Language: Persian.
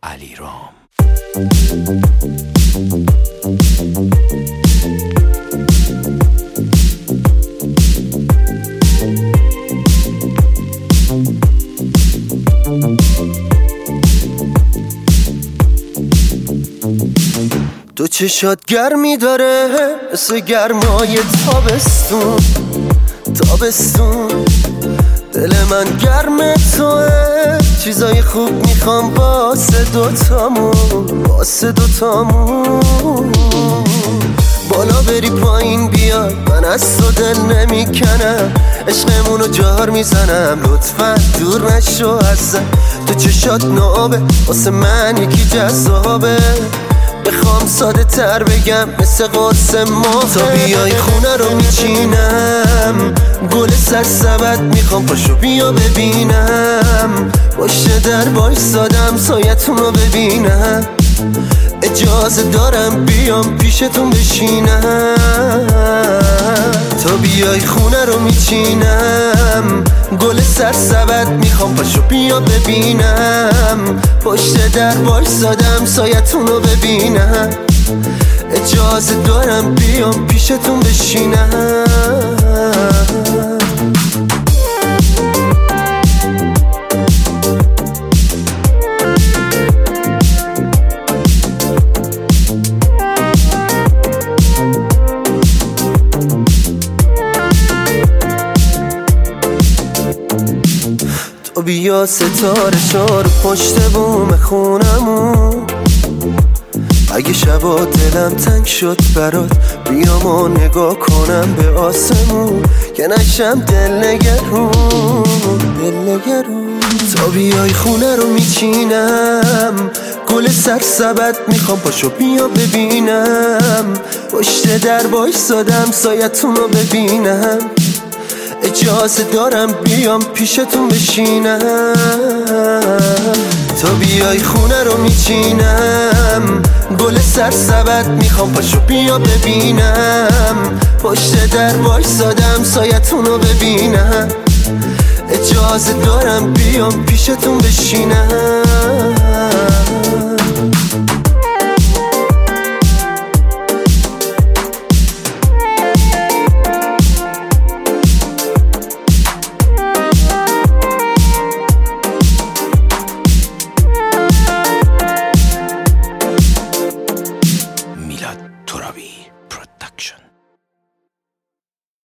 علیرام. تو چشات گرمی داره مثل گرمای تابستون، دل من گرم توه، چیزای خوب میخوام واسه دوتامون. بالا بری پایین بیای، من از تو دل نمیکنم، عشقمونو جار میزنم، لطفا دور نشو ازم. تو چشات نابه واسه من یکی جذابه، بخوام ساده تر بگم مثل قرص ماه. تا بیای خونه رو میچینم، گل سرسبد میخوام، پاشو بیا ببینم، باشه در وایسادم سایتون رو ببینم، اجازه دارم بیام پیشتون بشینم. تا بیای خونه رو میچینم، گل سرسبد میخوام، پاشو بیا ببینم، پشت در وایسادم سایتون رو ببینم، اجازه دارم بیام پیشتون بشینم. تو بیا ستاره شار پشت بوم خونمون، اگه شبا دلم تنگ شد برات بیام و نگاه کنم به آسمون، که نشم دل نگرون. تا بیای خونه رو میچینم، گل سرسبد میخوام، پاشو بیا ببینم، پشت در وایسادم سایتون رو ببینم، اجازه دارم بیام پیشتون بشینم. تا بیای خونه رو میچینم، گل سرسبد میخوام، پاشو بیا ببینم، پشت در وایسادم سایتون رو ببینم، اجازه دارم بیام پیشتون بشینم.